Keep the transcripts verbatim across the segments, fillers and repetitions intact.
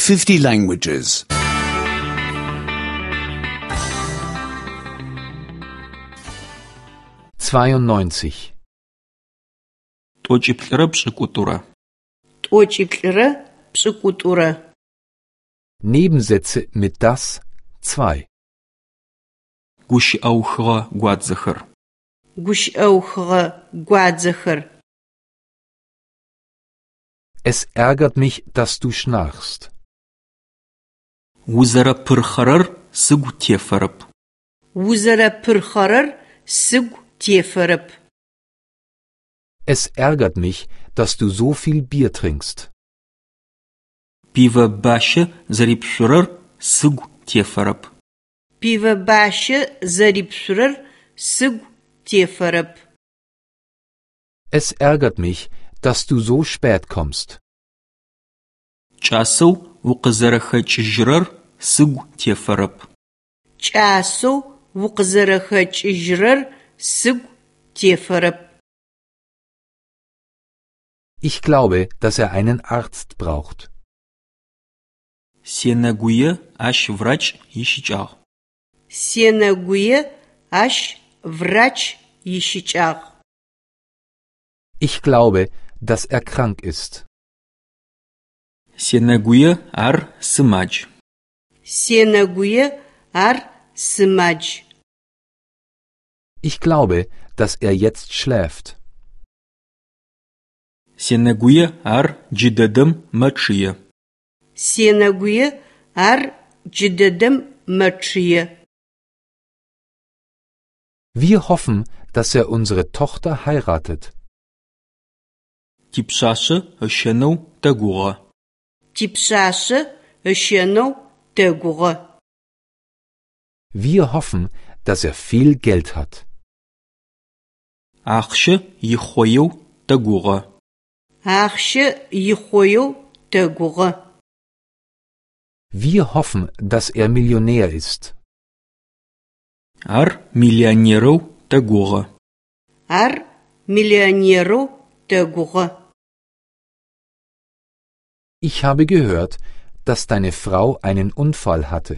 fifty languages. zweiundneunzig. T'oç'iplh'ıre pş'ık'ut'ure. T'oç'iplh'ıre pş'ık'ut'ure. Nebensätze mit das, zwei. Guşı'euxığe guadzexer. Guşı'euxığe guadzexer. Es ärgert mich, dass du schnarchst. Узэрыпырхъэрэр сыгу тефэрэп. Узэрыпырхъэрэр сыгу тефэрэп. Es ärgert mich, dass du so viel Bier trinkst. Пивэ-бащэ зэрипшъурэр сыгу тефэрэп. Пивэ-бащэ зэрипшъурэр сыгу тефэрэп. Es ärgert mich, dass du so spät kommst. Кӏасэу укъызэрэхэкӏыжьырэр сыгу тефэрэп. Кӏасэу укъызэрэхэкӏыжьырэр сыгу тефэрэп. Ich glaube, dass er einen Arzt braucht. Сенэгуе ащ врач ищыкӏагъ. Сенэгуе ащ врач ищыкӏагъ. Ich glaube, dass er krank ist. Сенэгуе ар сымадж. Сенэгуе ар сымадж. Ich glaube, dass er jetzt schläft. Сенэгуе ар джыдэдэм мэчъые. Сенэгуе ар джыдэдэм мэчъые. Wir hoffen, dass er unsere Tochter heiratet. Типшъашъэ ышэнэу тэгугъэ. Типшъашъэ ышэнэу тэгугъэ. Wir hoffen, dass er viel Geld hat. Ахъщэ ихъоеу тэгугъэ. Ахъщэ ихъоеу тэгугъэ. Wir hoffen, dass er Millionär ist. Ар миллионерэу тэгугъэ. Ар миллионерэу тэгугъэ. Ich habe gehört, dass deine Frau einen Unfall hatte.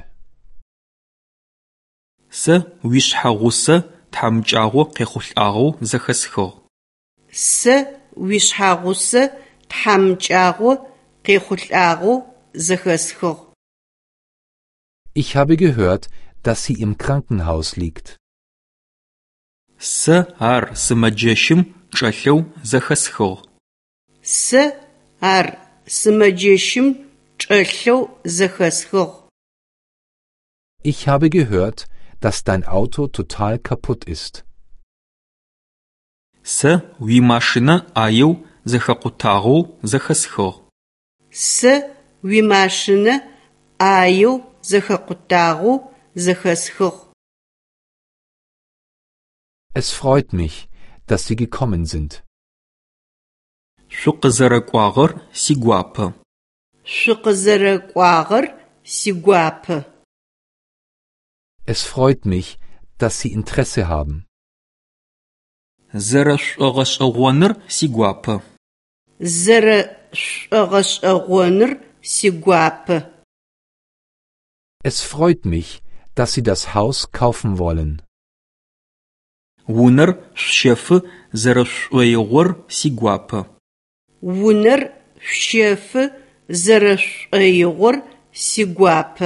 Сэ уишъхьэгъусэ тхьамыкӏагъо къехъулӏагъэу зэхэсхыгъ. Сэ уишъхьэгъусэ тхьамыкӏагъо къехъулӏагъэу зэхэсхыгъ. Ich habe gehört, dass sie im Krankenhaus liegt. Сэ ар сымэджэщым чӏэлъэу зэхэсхыгъ. Сэ ар сымэджэщым чӏэлъэу зэхэсхыгъ. Ich habe gehört, dass dein Auto total kaputt ist. Сэ уимашинэ ӏаеу зэхэкъутагъэу зэхэсхыгъ. Сэ уимашинэ ӏаеу зэхэкъутагъэу зэхэсхыгъ. Es freut mich, dass Sie gekommen sind. Шъукъызэрэкӏуагъэр сигуапэ. Шъукъызэрэкӏуагъэр сигуапэ. Es freut mich, dass Sie Interesse haben. Зэрэшӏогъэшӏэгъоныр сигуапэ. Зэрэшӏогъэшӏэгъоныр сигуапэ. Es freut mich, dass Sie das Haus kaufen wollen. Унэр шъущэфы зэрэшӏоигъор сигуапэ. Унэр шъущэфы зэрэшӏоигъор сигуапэ.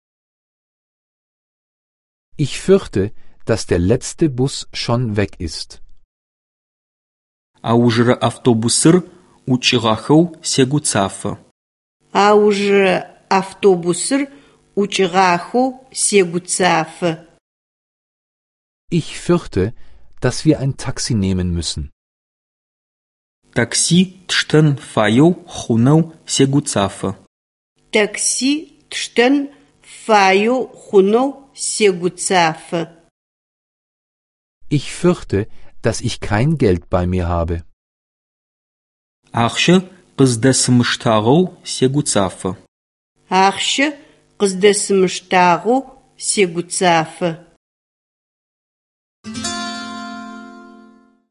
Ich fürchte, dass der letzte Bus schon weg ist. Аужрэ автобусыр ӏукӏыгъахэу сегуцафэ. Аужрэ автобусыр ӏукӏыгъахэу сегуцафэ. Ich fürchte, dass wir ein Taxi nehmen müssen. Такси тштэн фаеу хъунэу сегуцафэ. Такси тштэн фаеу хъунэу сегуцафэ. Ich fürchte, dass ich kein Geld bei mir habe. Ахъщэ къыздэсымыштагъэу сегуцафэ. Ахъщэ къыздэсымыштагъэу сегуцафэ.